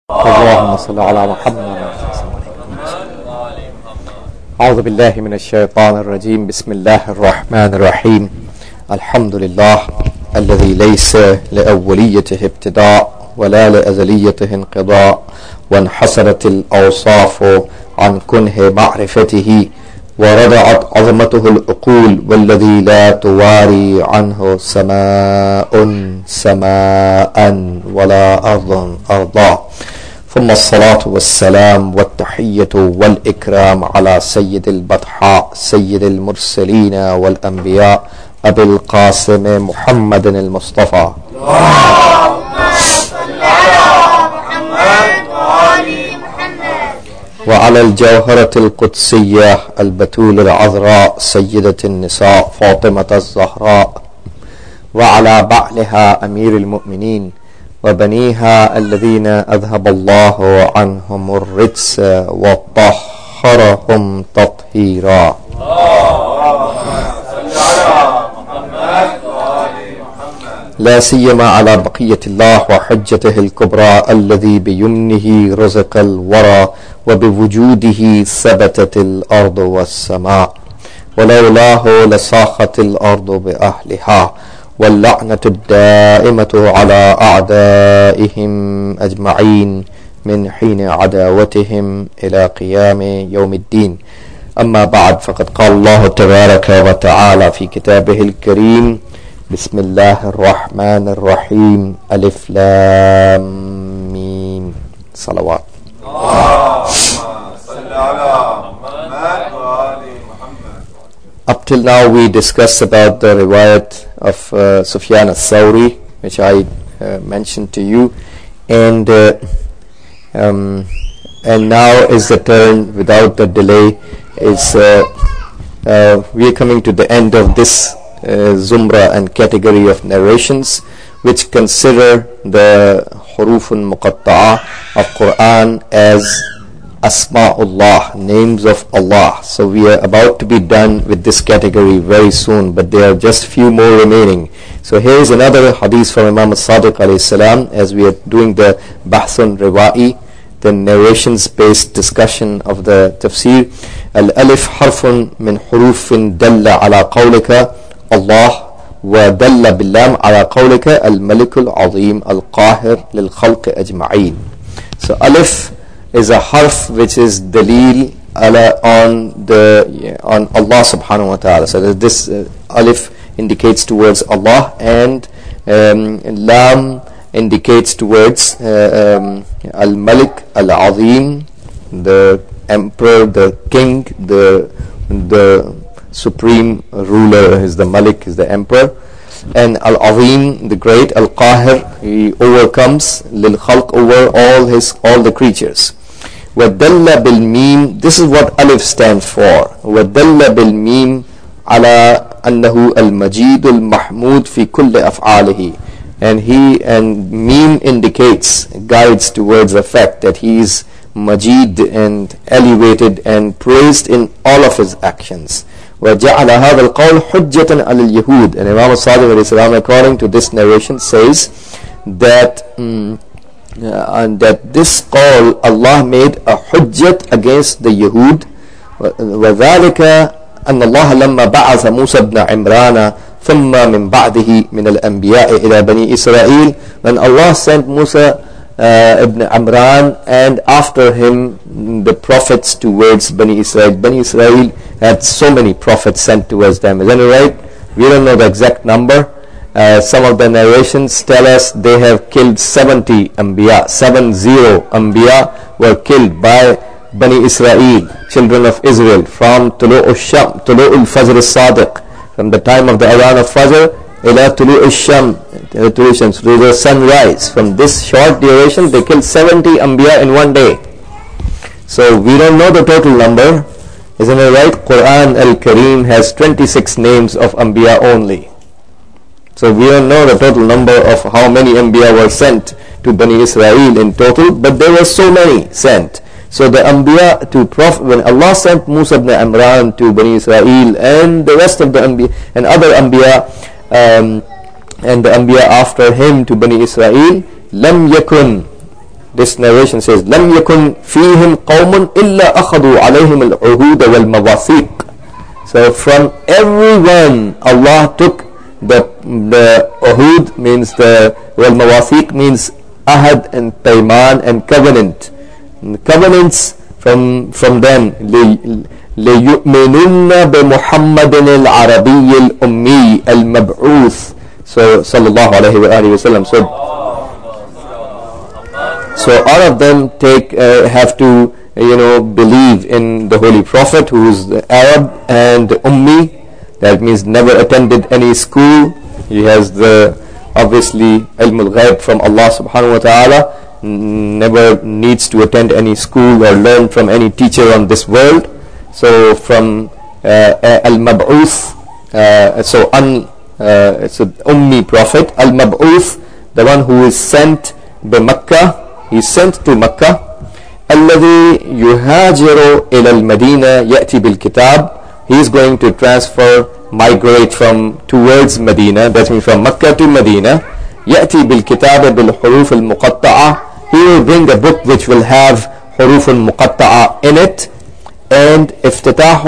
اللهم صل على محمد. أعوذ بالله من الشيطان الرجيم. بسم الله الرحمن الرحيم. الحمد لله الذي ليس لأوليته ابتداء ولا لأزليته انقضاء، وانحسرت الأوصاف عن كنه معرفته، ورضعت عظمته العقول، والذي لا تواري عنه سماء سماء ولا أرض أرضا. ثم الصلاة والسلام والتحية والإكرام على سيد البطحاء سيد المرسلين والأنبياء أبي القاسم محمد المصطفى. اللهم صل على محمد وآل محمد. وعلى الجوهرة القدسية البتول العذراء سيدة النساء فاطمة الزهراء، وعلى بعلها أمير المؤمنين وبنيها الذين أذهب الله عنهم الرجس وطهرهم تطهيرا. لا سيما على بقية الله وحجته الكبرى الذي بيمنه رزق الورى، وبوجوده ثبتت الأرض والسماء، ولولاه لصاخت الأرض بأهلها، واللعنة الدائمة على أعدائهم أجمعين من حين عداوتهم إلى قيام يوم الدين. أما بعد، فقد قال الله تبارك وتعالى في كتابه الكريم: بسم الله الرحمن الرحيم، ألف لام ميم. صلوات. Up till now we discussed about the riwayat of Sufyan al-Thawri, which I mentioned to you, and now is the turn, without the delay, we are coming to the end of this zumra and category of narrations which consider the hurufun muqatta'a of Quran as Asma'ullah, names of Allah. So we are about to be done with this category very soon, but there are just few more remaining. So here is another hadith from Imam al-Sadiq alayhi salam, as we are doing the Bahthun Riwa'i, the narrations based discussion of the tafsir. Al-alif harfun min hurufin dalla ala qawlika Allah, wa dalla billam ala qawlika al-malikul azim al-qahir lil khalq ajma'een. So alif is a harf which is dalil on Allah subhanahu wa ta'ala. So this alif indicates towards Allah, and lam indicates towards al-malik al-azim, the emperor, the king, the supreme ruler is the malik, is the emperor, and al-azim, the great, al-qahir, he overcomes, lil khalq, over all the creatures. وَدَلَّ بِالْمِيم, this is what alif stands for. وَدَلَّ بِالْمِيم عَلَى أَنَّهُ الْمَجِيدُ الْمَحْمُودُ فِي كُلِّ أَفْعَالِهِ, and meme indicates, guides towards the fact that he is majid and elevated and praised in all of his actions. وَجَعَلَ هَذَا الْقَوْلُ حُجَّةً عَلَى الْيَهُودِ, and Imam al-Sadiq alayhi salam, according to this narration, says that this qawl Allah made a hujjat against the Yahud. وَذَلِكَ أَنَّ اللَّهَ لَمَّا بَعَثَ مُوسَى بْنَ عِمْرَانَ ثُمَّ مِنْ بَعْدِهِ مِنَ الْأَنْبِيَاءِ إِلَى بَنِي إِسْرَائِيل, when Allah sent Musa ibn Imran and after him the prophets towards Bani Israel. Bani Israel had so many prophets sent towards them, isn't it right? We don't know the exact number. Some of the narrations tell us they have killed 70 Anbiya. 70 Anbiya were killed by Bani Israel, children of Israel, from Tulu'ul Fajr al-Sadiq, from the time of the Adhan of Fajr, ila Tulu'ul Sham, to the sunrise. From this short duration, they killed 70 Anbiya in one day. So we don't know the total number, isn't it right? Quran al-Kareem has 26 names of Anbiya only. So we don't know the total number of how many Anbiya were sent to Bani Israel in total, but there were so many sent. So the Anbiya to Prophet, when Allah sent Musa ibn Imran to Bani Israel and the rest of the Anbiya and other Anbiya, and the Anbiya after him to Bani Israel, lam yakun, this narration says, لم يكن فيهم قوم إلا أخذوا عليهم العهود والمواثيق. So from everyone Allah took the uhud, means the والمواثيق means ahad and payman and covenant. And the covenants from them. ليؤمنن بمحمد العربي الأمي المبعوث. So sallallahu alayhi wa alihi wasallam. So all of them have to believe in the Holy Prophet, who is the Arab and the Ummi. That means never attended any school. He has the obviously ilm al-ghaib from Allah subhanahu wa ta'ala. Never needs to attend any school or learn from any teacher on this world. So from al-mab'uth, it's an Ummi Prophet. Al-mab'uth, the one who is sent by Makkah. He's sent to Makkah. الذي يهاجر إلى المدينة يأتي بالكتاب. He is going to migrate towards Medina. That means from Makkah to Medina. يأتي بالكتاب بالحروف المقطعة. He will bring a book which will have حروف المقطعة in it. And افتتاح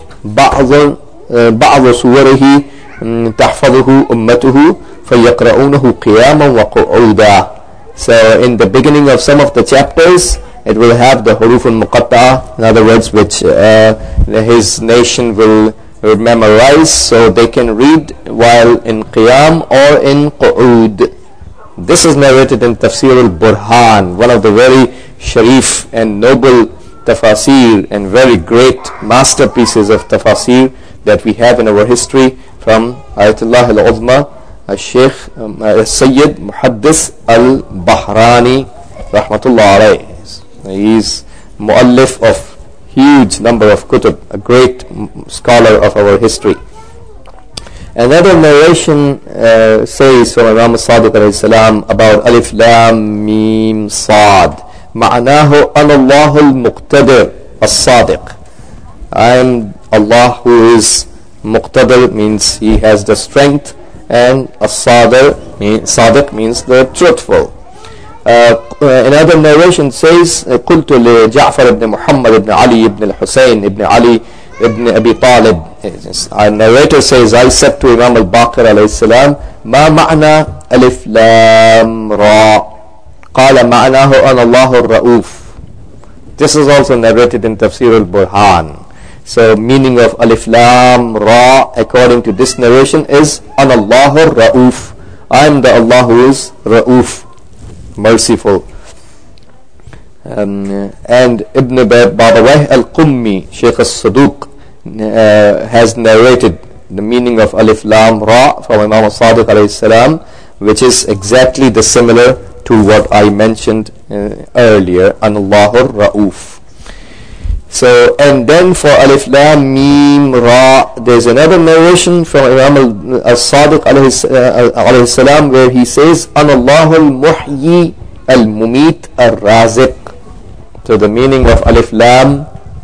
بعض صوره تحفظه أمته فيقرؤونه قياما وقعودا. So in the beginning of some of the chapters, it will have the huruf al-muqatta'a, in other words, which his nation will memorize, so they can read while in qiyam or in qu'ud. This is narrated in Tafsir al-Burhan, one of the very sharif and noble tafasir and very great masterpieces of tafasir that we have in our history from Ayatollah al-Uzma, al-Sheikh Sayyid Muhaddis al-Bahrani, rahmatullah alayhi. He is muallif of huge number of kutub, a great scholar of our history. Another narration says from Imam Sadiq alayhi salam about Alif Lam Mim Sad. معناه أنا الله المقتدر الصادق. I am Allah who is muqtadir, means he has the strength, and Sadiq means the truthful. Another narration says قلت لجعفر بن محمد بن علي بن الحسين بن علي بن أبي طالب. Our narrator says, I said to Imam al-Baqir alayhi salam, ما معنى ألف لام را؟ قال معناه أنا الله الرؤوف. This is also narrated in Tafsir al-Burhan. So meaning of Alif Lam Ra according to this narration is أنا الله الرؤوف. I am the Allah who is Ra'uf, merciful. And Ibn Babawayh al-Qummi, Shaykh al-Saduq, has narrated the meaning of Alif Lam Ra from Imam al-Sadiq alayhi salam, which is exactly the similar to what I mentioned earlier, Allahur Ra'uf. So, and then for Alif Lam Mim Ra, there's another narration from Imam al-Sadiq alayhi salam where he says, Allahul Muhyi al-Mumit al-Raziq. So the meaning of Alif Lam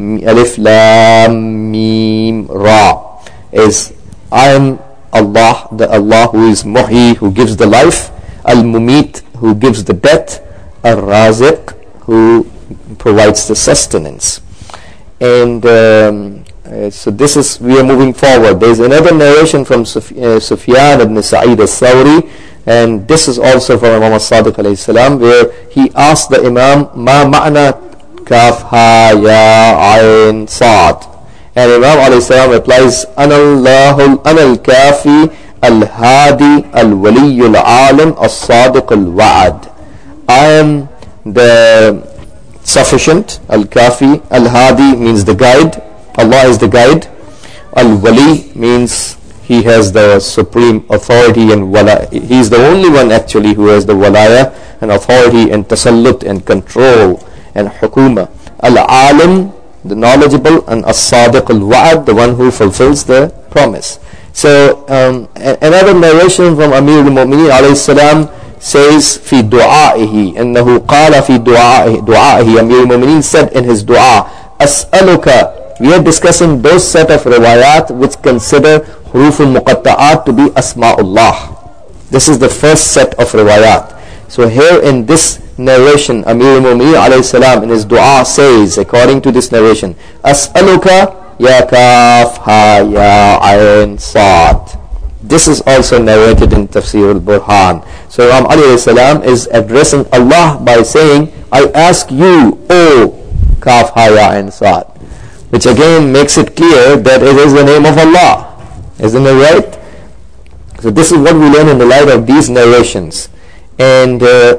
Mim Ra is, I am Allah, the Allah who is Muhyi, who gives the life, al-Mumit, who gives the death, al-Raziq, who provides the sustenance. And so this is, we are moving forward. There is another narration from Sufyan ibn Sa'id al-Thawri, and this is also from Imam al-Sadiq alayhi salam, where he asked the Imam, Ma ma'na kaf ha ya ayn sad? And Imam alayhi salam replies, Ana al-kafi al-hadi al-wali al-alim al-sadiq al-wa'ad. I am the sufficient. Al-Kafi, Al-Hadi means the guide. Allah is the guide. Al-Wali means he has the supreme authority and wala. He is the only one actually who has the walaya and authority and tasallut and control and hukuma. Al-Alim, the knowledgeable, and As-Sadiq al-Wa'ad, the one who fulfills the promise. So another narration from Amir al-Mu'mineen alayhi salam says في دعائه إنه قال في دعائه Amir al-Mu'mineen said in his dua, أسألك. We are discussing those set of riwayat which consider huruf al-muqatta'at to be asma'ullah. This is the first set of riwayat. So here in this narration, Amir al-Mu'mineen alayhi salam in his dua says, according to this narration, As'aluka ya kaf ha ya ayn sad. This is also narrated in Tafsir al-Burhan. So Imam Ali alayhi salam is addressing Allah by saying, I ask you, O kaf ha ya ayn sad, which again makes it clear that it is the name of Allah. Isn't it right? So this is what we learn in the light of these narrations. And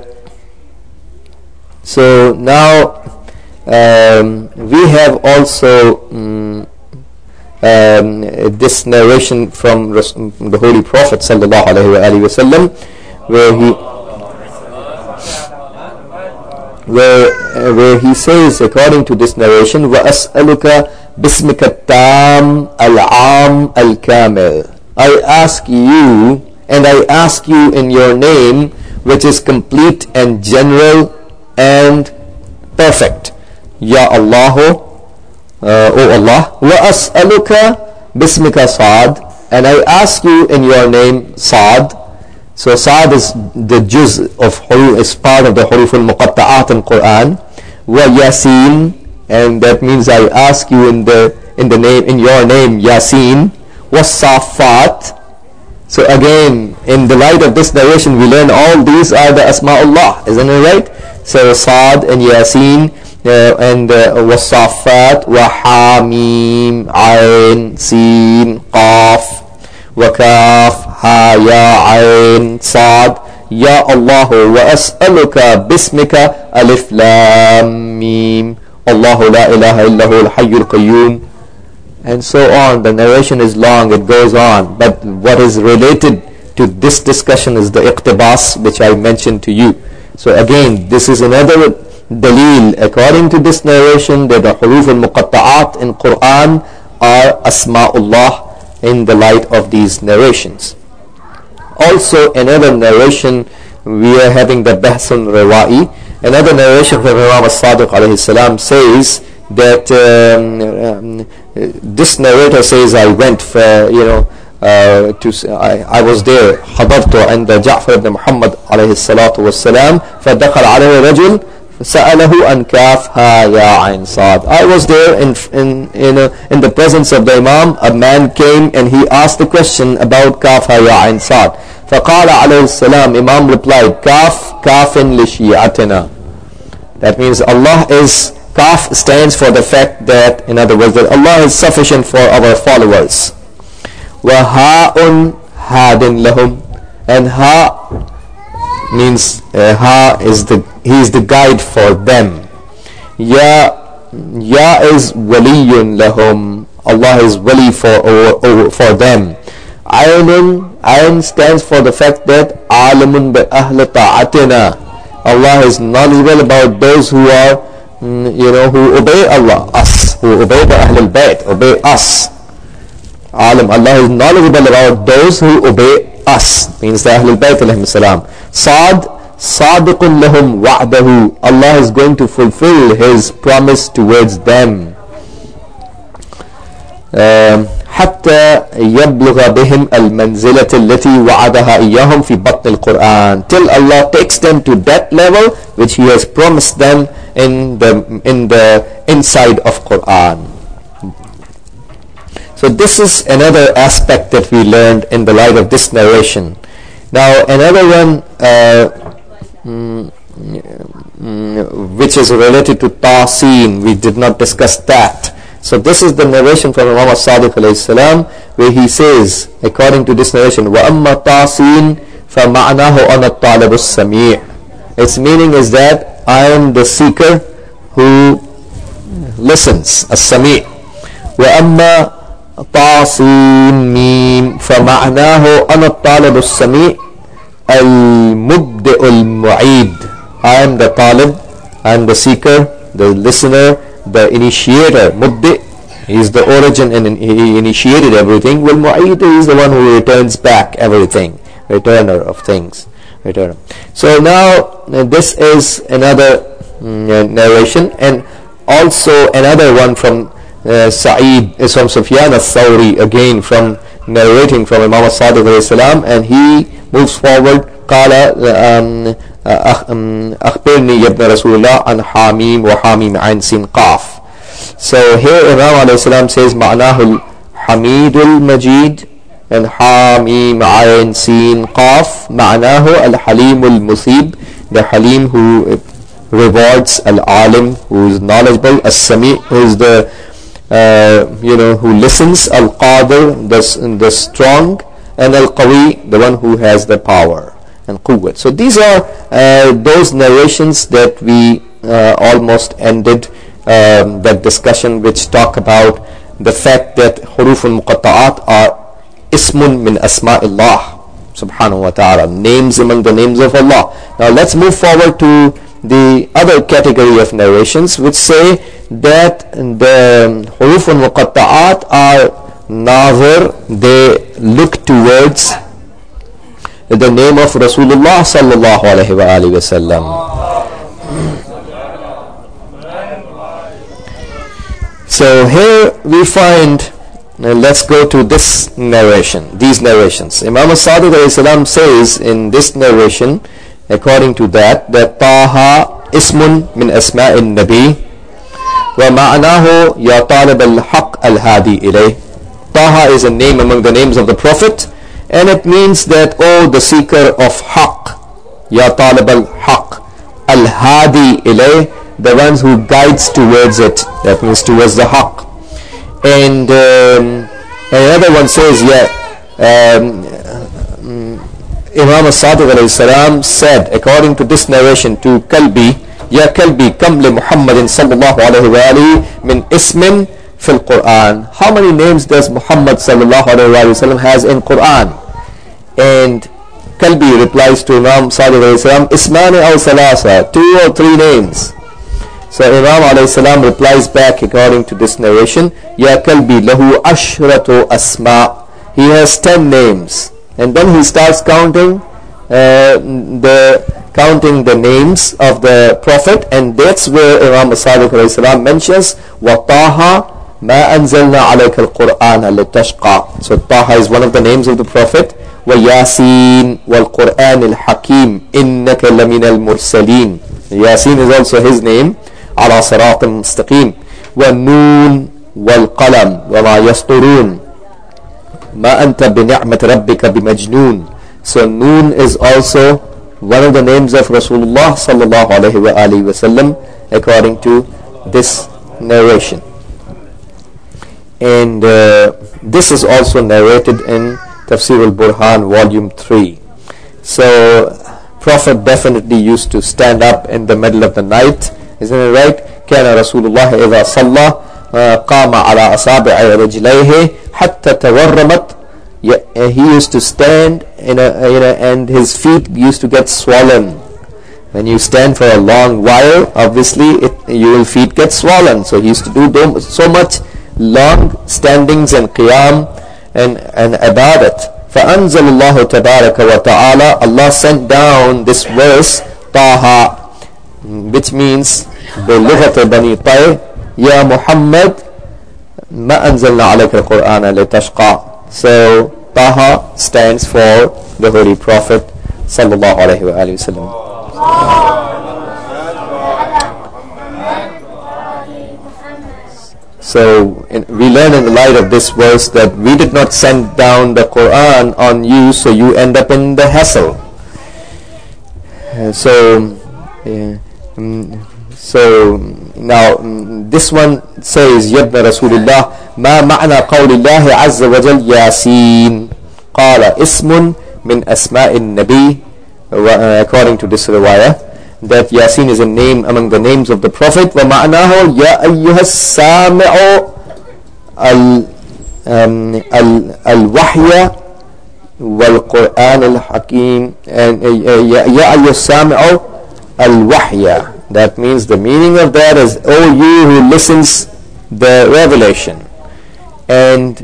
so now we have also this narration from the Holy Prophet sallallahu alaihi wasallam, where he says, according to this narration, وَأَسْأَلُكَ بِاسْمِكَ التَّامِ الْعَامِ الْكَامِلِ, I ask you, and I ask you in your name, which is complete and general and perfect. Ya Allahu, O Allah, wa as'aluka bismika Sad, and I ask you in your name Sad. So Sad is the juz of huruf, is part of the huruf al-muqatta'at in Quran. Wa Yasin, and that means I ask you in your name Yasin. Was Safat. So again, in the light of this narration, we learn all these are the Asma'ullah, isn't it right? So Sad and Yasin and was Safat, wa Hamim, Ain, Sin, Qaf, wa Kaf, Ha, Ya, Ain, Sad, Ya Allah, wa as'aluka bismika Alif, Lam, Mim, Allahu la ilaha illahu al-hayyul qayyum. And so on. The narration is long, it goes on, but what is related to this discussion is the iqtibas, which I mentioned to you. So again, this is another dalil, according to this narration, that the huruf al-muqatta'at in Quran are asma'ullah in the light of these narrations. Also, another narration, we are having the Bahsun Rawa'i, another narration from Imam al-Sadiq alayhi salam says that this narrator says, I went for, I was there, حضرت عند جعفر بن محمد عليه الصلاة والسلام فدخل عليه رجل سأله عن كاف ها يا عين صاد. I was there in the presence of the Imam. A man came and he asked the question about kaf ha ya ain sad. فقال عليه السلام, Imam replied, kaf kafin lishi'atina. That means Allah is, kaf stands for the fact that, in other words, that Allah is sufficient for our followers. وَهَاءٌ هَادٍ لَهُمْ, and ha means ha is he is the guide for them. Ya is waliyun lahum, Allah is wali for them. Ayn stands for the fact that alimun bi ahli ta'atina, Allah is knowledgeable about those who are who obey Allah, us, who obey the Ahlul Bayt, obey us. Alim, Allah is knowledgeable about those who obey us, means the Ahlul Bayt alayhim salam. Sad, sadiqun lahum wa'dahu, Allah is going to fulfill His promise towards them. حتى يبلغ بهم المنزلة التي وعدها إياهم في بطن القرآن, till Allah takes them to that level which He has promised them in the inside of Quran. So this is another aspect that we learned in the light of this narration. Now another one which is related to Tasin, we did not discuss that. So this is the narration from Imam al-Sadiq alayhi salam, where he says, according to this narration, وَأَمَّا تَعْصِينَ فَمَعْنَاهُ أَنَا الطَّالِبُ السَّمِيعُ. Its meaning is that I am the seeker who listens, as-sami'. وَأَمَّا تَعْصِينَ مِيم فَمَعْنَاهُ أَنَا الطَّالِبُ السَّمِيعُ الْمُبْدِئُ الْمُعِيدُ. I am the talib, I am the seeker, the listener, the initiator. Mubdi, he is the origin and he initiated everything. Well, Mu'id is the one who returns back everything, returner of things. Returner. So now this is another narration, and also another one from Sa'id, is from Sufyan al-Thawri, again from narrating from Imam al-Sadiq alayhi salam, and he moves forward. قال أخبرني يا ابن رسول الله عن حاميم وحاميم عين سين قاف. So here Imam alayhi salam says معناه الحميد المجيد, and حاميم عين سين قاف معناه الحليم المثيب, the Halim who rewards, al-alim who is knowledgeable, as-sami who is the who listens, al-qadir the strong, and al-qawi the one who has the power and quwwat. So these are those narrations that we almost ended that discussion, which talk about the fact that huruf al-muqatta'at are ismun min asma'illah subhanahu wa ta'ala, names among the names of Allah. Now let's move forward to the other category of narrations, which say that the huruf al-muqatta'at are nazir, they look towards the name of Rasulullah sallallahu alayhi wa alihi wa sallam. So here we find, let's go to this narration, these narrations. Imam as-Sadiq alayhi salam says in this narration, according to that Taha ismun min asma'in nabi wa ma'anahu ya talib al-haq al-hadi ilayh. Taha is a name among the names of the Prophet, and it means that, oh, the seeker of haq, ya talib al-haq al-hadi ilayh, the ones who guides towards it, that means towards the haq. And another one says, Imam as-Sadiq alayhi salam said, according to this narration, to Kalbi, Ya Kalbi, kam li Muhammadin sallallahu alayhi wa alihi min ismin fil Quran. How many names does Muhammad sallallahu alayhi wa sallam has in Quran? And Kalbi replies to Imam Sadiq alayhi salam, Ismani aw salasa, 2 or 3 names. So Imam alayhi salam replies back according to this narration, Ya Kalbi lahu ashratu asma. He has 10 names. And then he starts counting the names of the Prophet, and that's where Imam as-Sadiq alayhi salam mentions وَطَاهَ مَا أَنزَلْنَا عَلَيْكَ الْقُرْآنَ لِتَشْقَى. So Taha is one of the names of the Prophet. وَيَاسِينَ وَالْقُرْآنِ الْحَكِيمِ إِنَّكَ لَمِنَ الْمُرْسَلِينَ. Yasin is also his name. عَلَى صِرَاطٍ مُسْتَقِيمٍ. وَالنُّونِ وَالْقَلَمِ وَمَا يَسْطُرُونَ Ma anta bi ni'mat rabbika bimajnoon. So Noon is also one of the names of Rasulullah sallallahu alayhi wa alihi wa sallam, according to this narration. And this is also narrated in Tafsir al-Burhan volume 3. So Prophet definitely used to stand up in the middle of the night, isn't it right? كان رسول الله إذا صلى قام على أصابع رجليه حتى تورمت. He used to stand and his feet used to get swollen. When you stand for a long while, obviously your feet get swollen. So he used to do so much long standings and qiyam and ibadat. فأنزل الله تبارك وتعالى, Allah sent down this verse Taha, which means بلغة بني طير يا محمد ما أنزلنا عليك القرآن لتشقى. So Taha stands for the Holy Prophet sallallahu alayhi wa alihi wa sallam. So we learn in the light of this verse that we did not send down the Quran on you so you end up in the hassle. So now this one says Yabna Rasulullah ما معنى قول الله عز وجل ياسين قال اسم من أسماء النبي. According to this riwayah, that Yasin is a name among the names of the Prophet. ومعناه يا أيها السامع الوحي والقرآن الحكيم. And يا أيها السامع الوحي, that means the meaning of that is, oh you who listens the revelation. And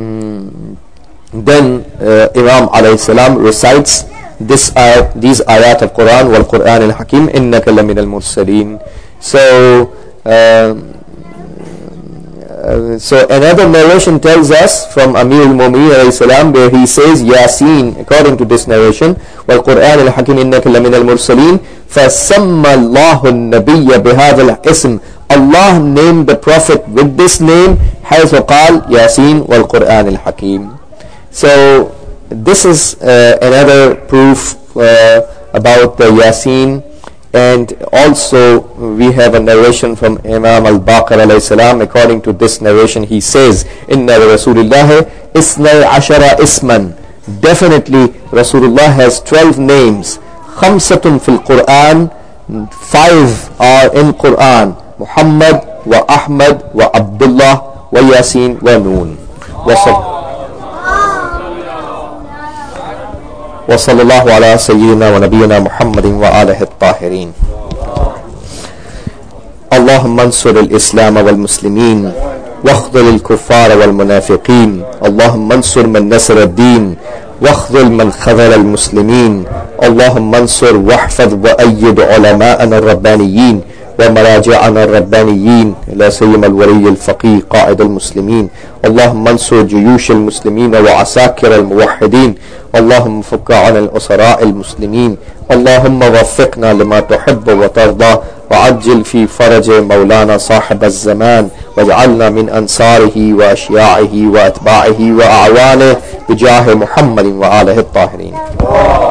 then Imam alayhi salam recites these ayat of Quran, wal Quran al Hakim, innaka lamin al mursaleen. So So another narration tells us from Amir al-Mu'minin alayhi salam, where he says, Yasin, according to this narration, وَالْقُرْآنِ الْحَكِيمِ إِنَّكَ لَمِنَ الْمُرْسَلِينَ فَسَمَّ اللَّهُ النَّبِيَّ بِهَذَا الْإِسْمِ. Allah named the Prophet with this name, حيث قال Yasin وَالْقُرْآنِ الْحَكِيمِ. So this is another proof about the Yasin. And also we have a narration from Imam al-Baqir alayhi salam. According to this narration, he says, Inna Rasulullah isnay ashara isman. Definitely Rasulullah has 12 names. Khamsatun fil Quran, 5 are in Quran. Muhammad wa Ahmad wa Abdullah wa Yasin wa Noon. وصلى الله على سيدنا ونبينا محمد وآله الطاهرين. اللهم انصر الإسلام والمسلمين واخذل الكفار والمنافقين. اللهم انصر من نصر الدين واخذل من خذل المسلمين. اللهم انصر واحفظ وأيد علماءنا الربانيين ومراجعنا الربانيين، لا سيما الولي الفقيه قائد المسلمين. اللهم انصر جيوش المسلمين وعساكر الموحدين. اللهم فك عن الأسراء المسلمين. اللهم وفقنا لما تحب وترضى، وعجل في فرج مولانا صاحب الزمان، واجعلنا من أنصاره وأشياعه وأتباعه وأعوانه بجاه محمد وآله الطاهرين.